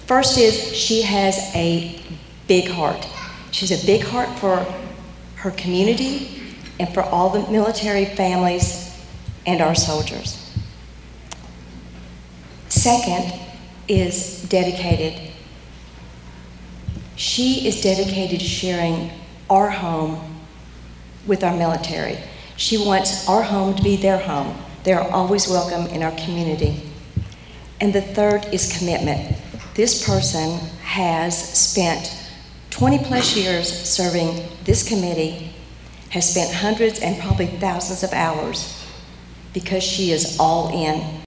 First is she has a big heart. She's a big heart for her community and for all the military families and our soldiers. Second is dedicated. She is dedicated to sharing our home with our military. She wants our home to be their home. They are always welcome in our community. And the third is commitment. This person has spent 20 plus years serving this committee, has spent hundreds and probably thousands of hours because she is all in.